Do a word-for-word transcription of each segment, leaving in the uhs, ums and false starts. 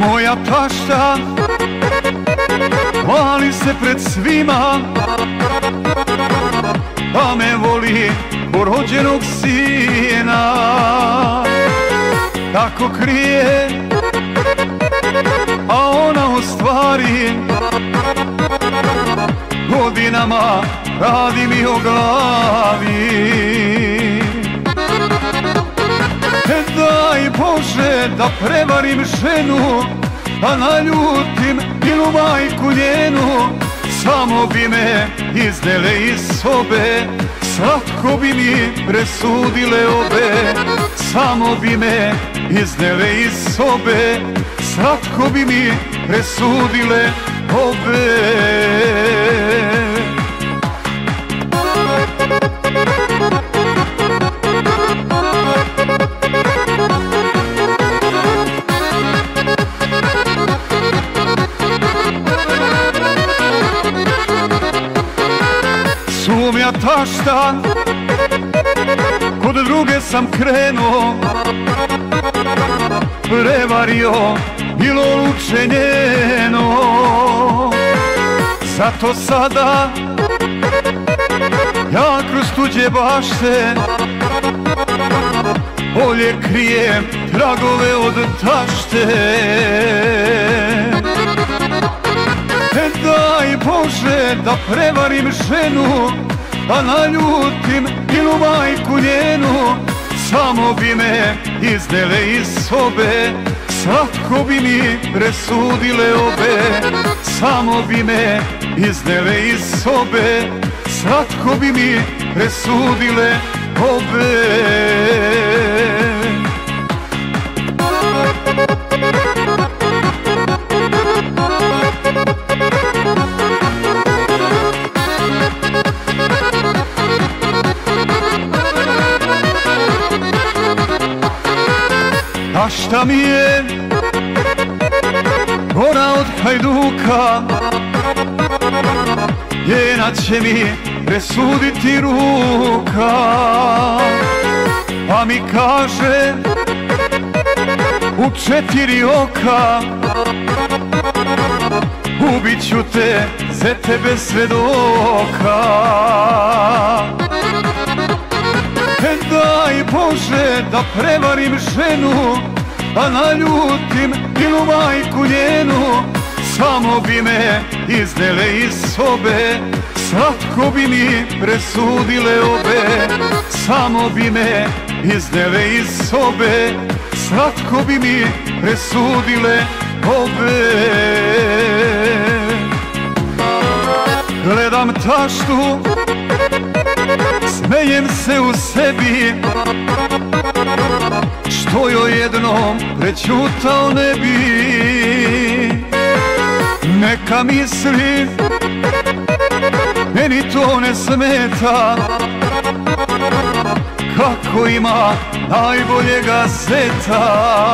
Moja tašta hvali se pred svima, pa me voli ko rođenog sina. Tako krije, a ona u stvari godinama radi mi o glavi. Daj Bože da prevarim ženu, a naljutim milu majku njenu. Samo bi me iznele iz sobe, slatko bi mi presudile obe. Samo bi me iznele iz sobe, slatko bi mi presudile obe. Sumnja tašta, kod druge sam krenuo, prevario bilo luče njeno. Zato sada ja kroz tuđe bašte bolje krijem tragove od tašte. Daj Bože da prevarim ženu, a naljutim milu majku njenu. Samo bi me iznele iz sobe, slatko bi mi presudile obe. Samo bi me iznele iz sobe, slatko bi mi presudile obe. A šta mi je gora od hajduka, njena će mi presuditi ruka. Pa mi kaže u četiri oka, ubit ću te za tebe svedoka. Daj Bože da prevarim ženu, a naljutim milu majku njenu. Samo bi me iznele iz sobe, slatko bi mi presudile obe. Samo bi me iznele iz sobe, slatko bi mi presudile obe. Gledam taštu, smejem se u sebi, što joj jednom prećutao ne bi. Neka misli, meni to ne smeta, kako ima najboljega zeta.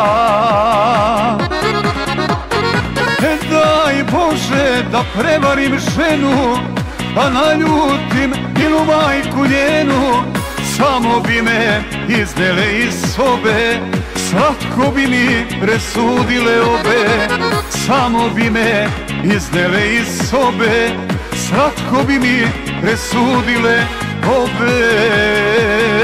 Daj Bože da prevarim ženu, a naljutim milu majku njenu. Samo bi me iznele iz sobe, slatko bi mi presudile obe. Samo bi me iznele iz sobe, slatko bi mi presudile obe.